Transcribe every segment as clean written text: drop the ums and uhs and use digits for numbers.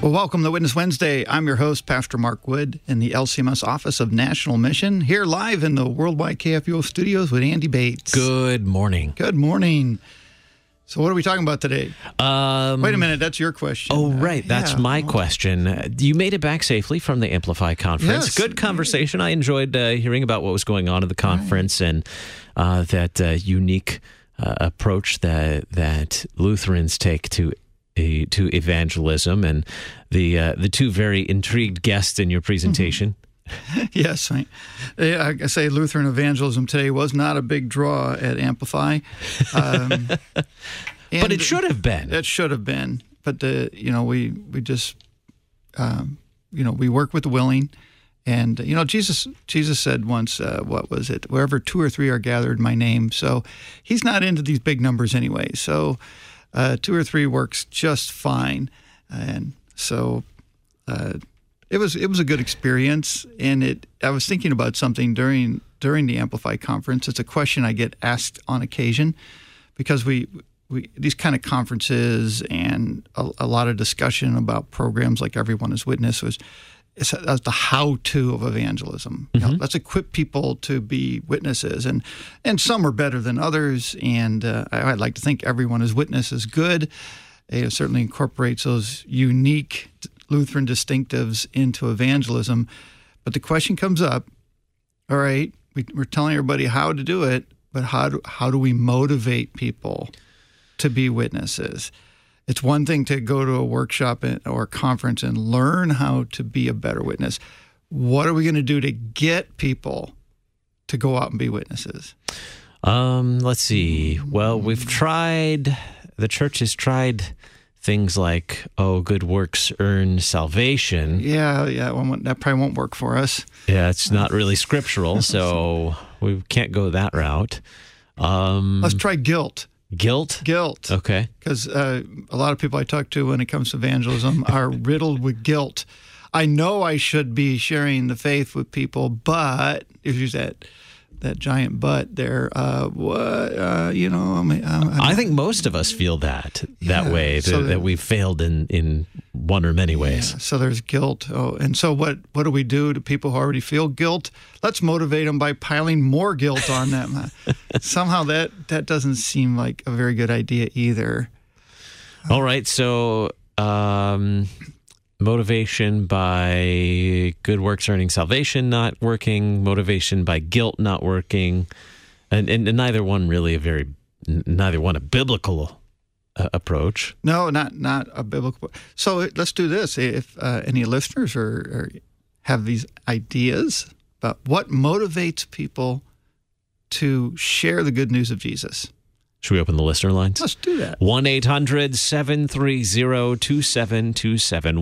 Well, welcome to Witness Wednesday. I'm your host, Pastor Mark Wood, in the LCMS Office of National Mission, here live in the Worldwide KFUO studios with Andy Bates. Good morning. Good morning. So what are we talking about today? Wait a minute, that's your question. Oh, right. That's my question. You made it back safely from the Amplify conference. Yes. Good conversation. I enjoyed hearing about what was going on at the conference and that unique approach that Lutherans take to evangelism, and the two very intrigued guests in your presentation. Yes, I say Lutheran evangelism today was not a big draw at Amplify, But it should have been. It should have been, but we just we work with the willing, and Jesus said once, what was it? Wherever two or three are gathered in my name. So he's not into these big numbers anyway. So. 2 or 3 works just fine, and so it was a good experience. And I was thinking about something during the Amplify conference. It's a question I get asked on occasion, because we these kind of conferences and a lot of discussion about programs like Everyone is Witness was the how-to of evangelism. Mm-hmm. Let's equip people to be witnesses, and some are better than others. And I'd like to think Everyone is Witness is good. It certainly incorporates those unique Lutheran distinctives into evangelism. But the question comes up: all right, we're telling everybody how to do it, but how do we motivate people to be witnesses? It's one thing to go to a workshop or a conference and learn how to be a better witness. What are we going to do to get people to go out and be witnesses? Let's see. Well, the church has tried things like, good works earn salvation. Yeah, that probably won't work for us. Yeah, it's not really scriptural, so we can't go that route. Let's try guilt. Guilt? Okay. Because a lot of people I talk to when it comes to evangelism are riddled with guilt. I know I should be sharing the faith with people, but if you use that giant but there, I think most of us feel that way, so that we've failed in one or many ways. Yeah, so there's guilt. And so what do we do to people who already feel guilt? Let's motivate them by piling more guilt on them. Somehow that doesn't seem like a very good idea either. All right, so motivation by good works earning salvation not working, motivation by guilt not working, and neither one a biblical approach. No, not a biblical. So let's do this. If any listeners or have these ideas about what motivates people to share the good news of Jesus. Should we open the listener lines? Let's do that. 1-800-730-2727.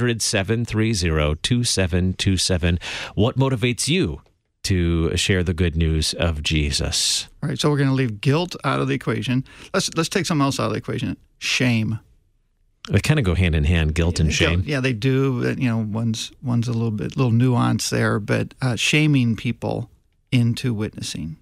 1-800-730-2727. What motivates you to share the good news of Jesus? All right, so we're going to leave guilt out of the equation. Let's take something else out of the equation. Shame. They kind of go hand in hand, guilt and shame. Yeah, they do. One's a little nuance there, but shaming people into witnessing.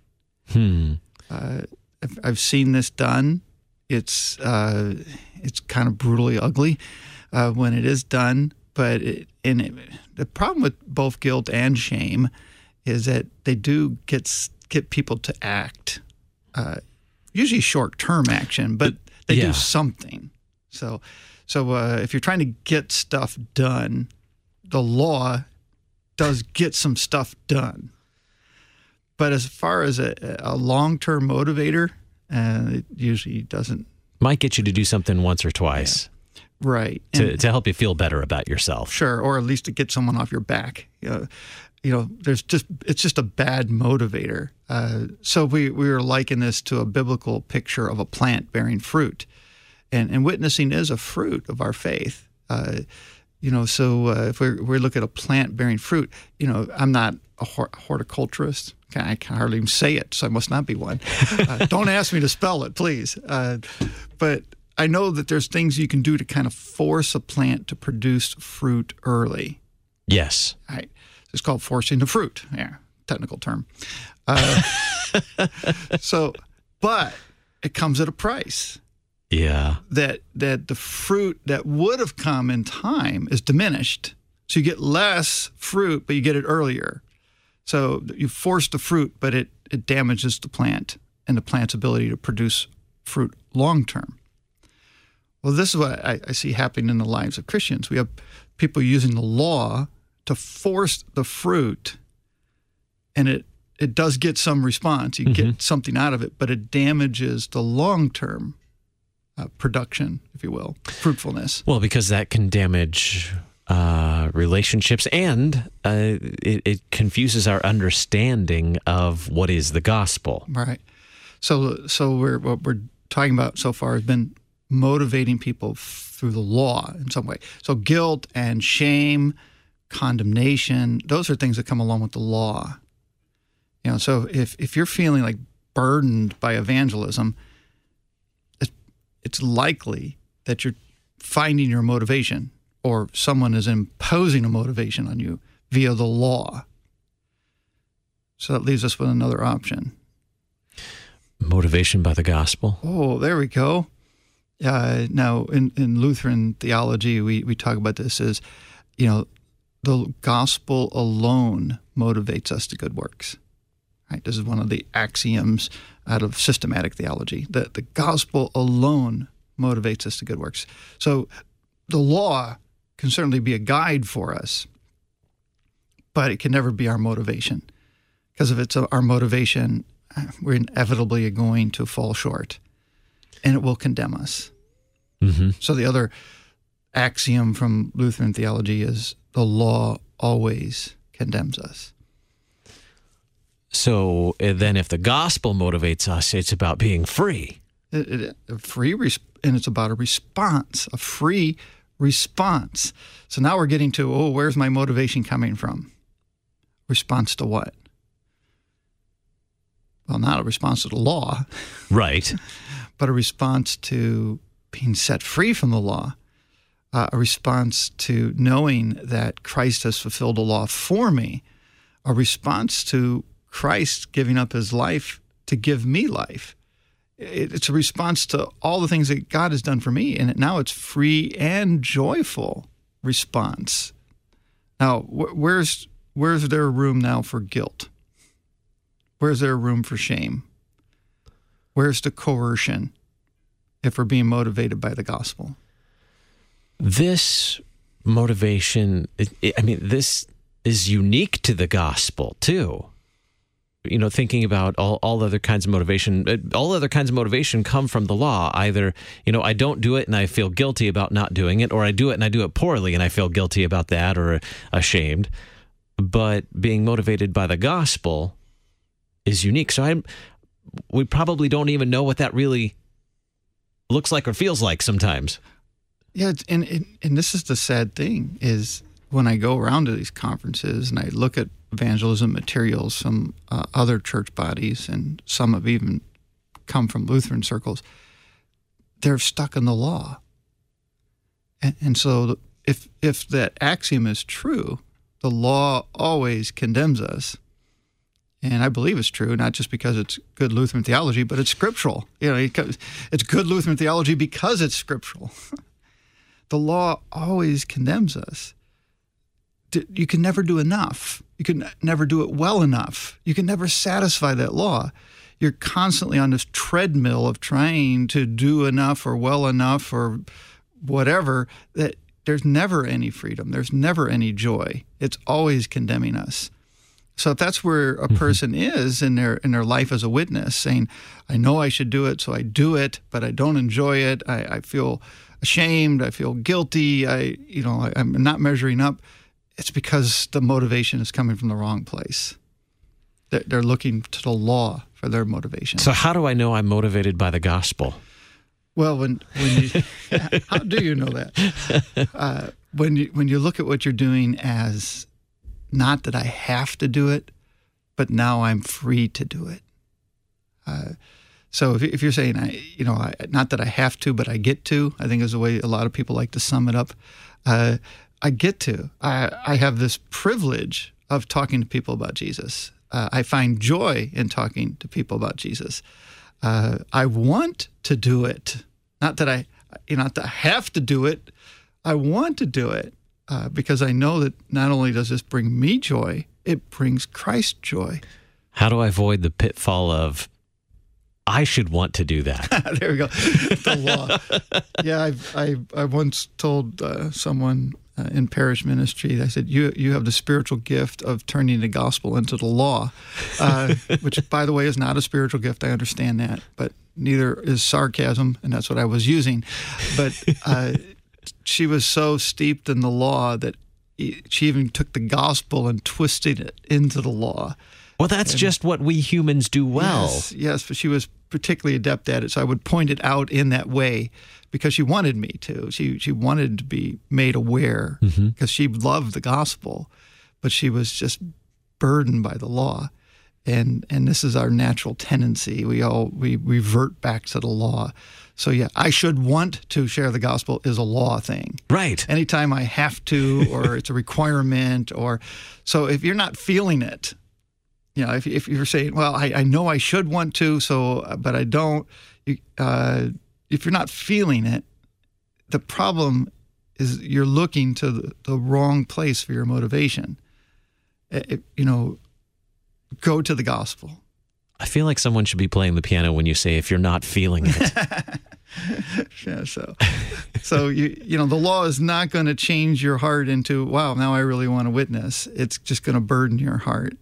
I've seen this done. It's kind of brutally ugly when it is done. But the problem with both guilt and shame is that they do get people to act, usually short-term action, but they do something. So if you're trying to get stuff done, the law does get some stuff done. But as far as a long-term motivator, it usually doesn't. Might get you to do something once or twice. Yeah. Right. To help you feel better about yourself. Sure, or at least to get someone off your back. It's just a bad motivator. So we were liking this to a biblical picture of a plant bearing fruit. And witnessing is a fruit of our faith. If we look at a plant bearing fruit, I'm not a horticulturist. I can hardly even say it, so I must not be one. Don't ask me to spell it, please. But I know that there's things you can do to kind of force a plant to produce fruit early. Yes. Right. It's called forcing the fruit. Yeah, technical term. But it comes at a price. Yeah. that the fruit that would have come in time is diminished. So you get less fruit, but you get it earlier. So you force the fruit, but it damages the plant and the plant's ability to produce fruit long term. Well, this is what I see happening in the lives of Christians. We have people using the law to force the fruit, and it does get some response. You get something out of it, but it damages the long-term production, if you will, fruitfulness. Well, because that can damage relationships, and it confuses our understanding of what is the gospel. Right. So what we're talking about so far has been motivating people through the law in some way. So guilt and shame, condemnation, those are things that come along with the law. So if you're feeling like burdened by evangelism, it's likely that you're finding your motivation, or someone is imposing a motivation on you via the law. So that leaves us with another option. Motivation by the gospel. Oh, there we go. Now, in Lutheran theology, we talk about this as, the gospel alone motivates us to good works. Right? This is one of the axioms out of systematic theology, that the gospel alone motivates us to good works. So the law can certainly be a guide for us, but it can never be our motivation. Because if it's our motivation, we're inevitably going to fall short, and it will condemn us. Mm-hmm. So the other axiom from Lutheran theology is the law always condemns us. So then if the gospel motivates us, it's about being free. And it's about a response, a free response. So now we're getting to, where's my motivation coming from? Response to what? Well, not a response to the law. Right. But a response to being set free from the law. A response to knowing that Christ has fulfilled the law for me. A response to Christ giving up his life to give me life. It's a response to all the things that God has done for me, and now it's free and joyful response. Now, where's there room now for guilt? Where's there room for shame? Where's the coercion if we're being motivated by the gospel? This motivation, this is unique to the gospel, too. Thinking about all other kinds of motivation, all other kinds of motivation come from the law. Either, I don't do it and I feel guilty about not doing it, or I do it and I do it poorly and I feel guilty about that or ashamed. But being motivated by the gospel is unique. So we probably don't even know what that really looks like or feels like sometimes. Yeah, and this is the sad thing, is when I go around to these conferences and I look at evangelism materials from other church bodies, and some have even come from Lutheran circles, they're stuck in the law. And so if that axiom is true, the law always condemns us. And I believe it's true, not just because it's good Lutheran theology, but it's scriptural. It's good Lutheran theology because it's scriptural. The law always condemns us. You can never do enough. You can never do it well enough. You can never satisfy that law. You're constantly on this treadmill of trying to do enough or well enough or whatever, that there's never any freedom. There's never any joy. It's always condemning us. So if that's where a person is in their life as a witness, saying, I know I should do it, so I do it, but I don't enjoy it. I feel ashamed. I feel guilty. I'm not measuring up. It's because the motivation is coming from the wrong place. They're looking to the law for their motivation. So how do I know I'm motivated by the gospel? Well, when you, how do you know that? When you look at what you're doing as not that I have to do it, but now I'm free to do it. So if you're saying, not that I have to, but I get to, I think is the way a lot of people like to sum it up. I get to. I have this privilege of talking to people about Jesus. I find joy in talking to people about Jesus. I want to do it. Not that I have to do it. I want to do it because I know that not only does this bring me joy, it brings Christ joy. How do I avoid the pitfall of, I should want to do that? There we go. The law. Yeah, I once told someone in parish ministry, I said, you have the spiritual gift of turning the gospel into the law, which, by the way, is not a spiritual gift. I understand that, but neither is sarcasm, and that's what I was using. But she was so steeped in the law that she even took the gospel and twisted it into the law. Well, that's just what we humans do well. Yes, but she was particularly adept at it, so I would point it out in that way because she wanted me to. She wanted to be made aware because she loved the gospel, but she was just burdened by the law. And this is our natural tendency. We revert back to the law. So yeah, I should want to share the gospel is a law thing. Right. Anytime I have to, or it's a requirement, so if you're not feeling it, if you're saying, well, I know I should want to, but I don't. If you're not feeling it, the problem is you're looking to the wrong place for your motivation. Go to the gospel. I feel like someone should be playing the piano when you say, if you're not feeling it. Yeah, so the law is not going to change your heart into, wow, now I really want to witness. It's just going to burden your heart.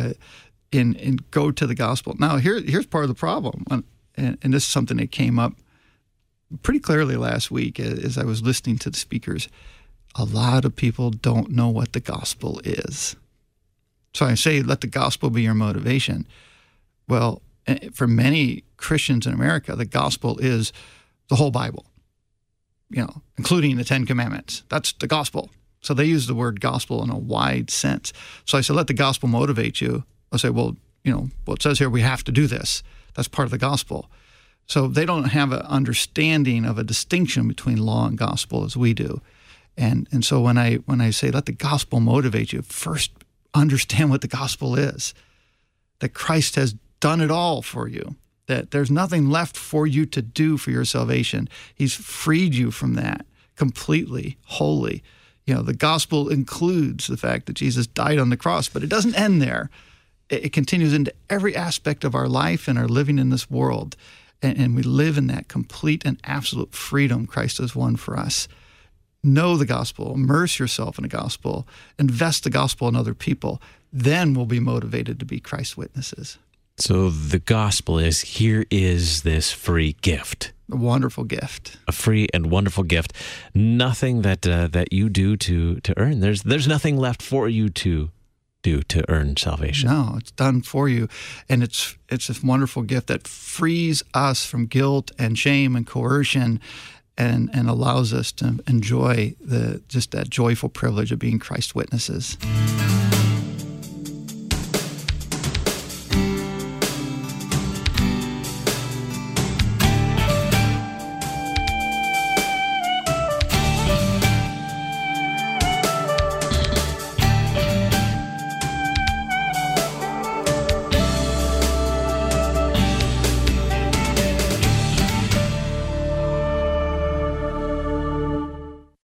And go to the gospel. Now, here's part of the problem, and this is something that came up pretty clearly last week as I was listening to the speakers. A lot of people don't know what the gospel is. So I say, let the gospel be your motivation. Well, for many Christians in America, the gospel is the whole Bible, including the Ten Commandments. That's the gospel. So they use the word gospel in a wide sense. So I said, let the gospel motivate you. I'll say, well, it says here we have to do this. That's part of the gospel. So they don't have an understanding of a distinction between law and gospel as we do. And so when I say let the gospel motivate you, first understand what the gospel is, that Christ has done it all for you, that there's nothing left for you to do for your salvation. He's freed you from that completely, wholly. The gospel includes the fact that Jesus died on the cross, but it doesn't end there. It continues into every aspect of our life and our living in this world. And we live in that complete and absolute freedom Christ has won for us. Know the gospel, immerse yourself in the gospel, invest the gospel in other people. Then we'll be motivated to be Christ's witnesses. So the gospel is, here is this free gift. A wonderful gift. A free and wonderful gift. Nothing that you do to earn. There's nothing left for you to do to earn salvation. No, it's done for you. And it's this wonderful gift that frees us from guilt and shame and coercion and allows us to enjoy that joyful privilege of being Christ's witnesses.